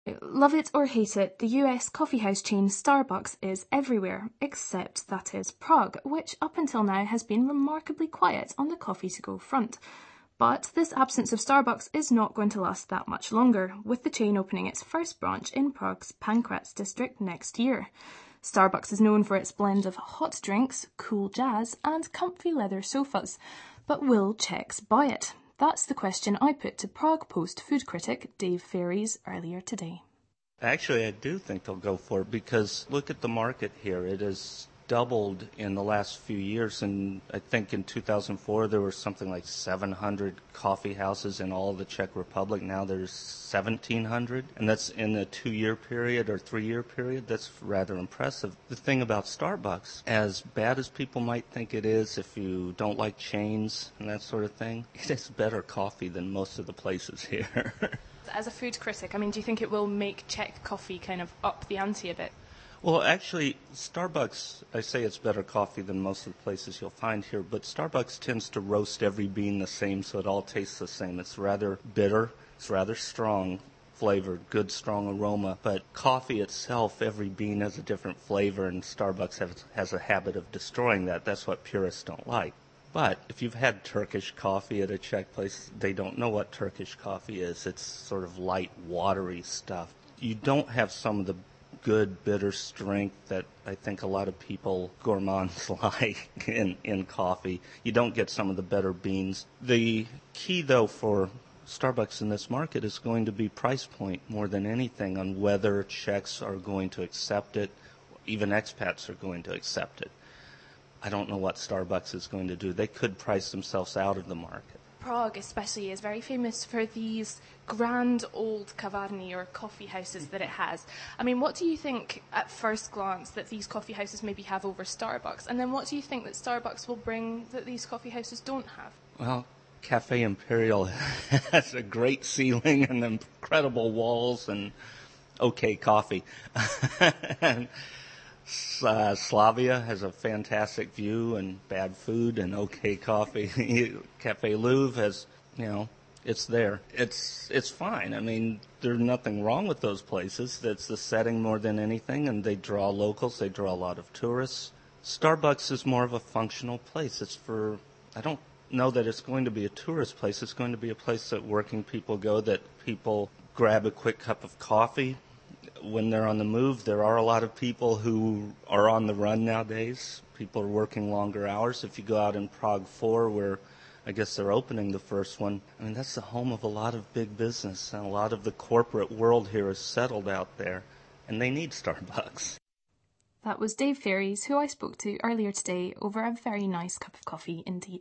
Love it or hate it, the US coffeehouse chain Starbucks is everywhere, except, that is, Prague, which up until now has been remarkably quiet on the coffee-to-go front. But this absence of Starbucks is not going to last that much longer, with the chain opening its first branch in Prague's Pankratz district next year. Starbucks is known for its blend of hot drinks, cool jazz, and comfy leather sofas. But will Czechs buy it? That's the question I put to Prague Post food critic Dave Ferries earlier today. Actually, I do think they'll go for it because look at the market here. It has doubled in the last few years, and I think in 2004 there were something like 700 coffee houses in all of the Czech Republic. Now there's 1,700, and that's in a 2-year period or 3-year period. That's rather impressive. The thing about Starbucks, as bad as people might think it is, if you don't like chains and that sort of thing, it is better coffee than most of the places here. As a food critic, do you think it will make Czech coffee kind of up the ante a bit? Well, actually, Starbucks, I say it's better coffee than most of the places you'll find here, but Starbucks tends to roast every bean the same, so it all tastes the same. It's rather bitter, it's rather strong flavored, good, strong aroma, but coffee itself, every bean has a different flavor, and Starbucks has a habit of destroying that. That's what purists don't like. But if you've had Turkish coffee at a Czech place, they don't know what Turkish coffee is. It's sort of light, watery stuff. You don't have some of the good bitter strength that I think a lot of people, gourmands, like in coffee. You don't get some of the better beans. The key, though, for Starbucks in this market is going to be price point more than anything, on whether Czechs are going to accept it, even expats are going to accept it. I don't know what Starbucks is going to do. They could price themselves out of the market. Prague especially is very famous for these grand old kavarny or coffee houses that it has. What do you think at first glance that these coffee houses maybe have over Starbucks? And then what do you think that Starbucks will bring that these coffee houses don't have? Well, Cafe Imperial has a great ceiling and incredible walls and okay coffee. And Slavia has a fantastic view and bad food and okay coffee. Cafe Louvre has, it's there. It's fine. There's nothing wrong with those places. That's the setting more than anything, and they draw locals. They draw a lot of tourists. Starbucks is more of a functional place. I don't know that it's going to be a tourist place. It's going to be a place that working people go, that people grab a quick cup of coffee. When they're on the move, there are a lot of people who are on the run nowadays. People are working longer hours. If you go out in Prague 4, where I guess they're opening the first one, that's the home of a lot of big business, and a lot of the corporate world here is settled out there, and they need Starbucks. That was Dave Ferries, who I spoke to earlier today over a very nice cup of coffee indeed.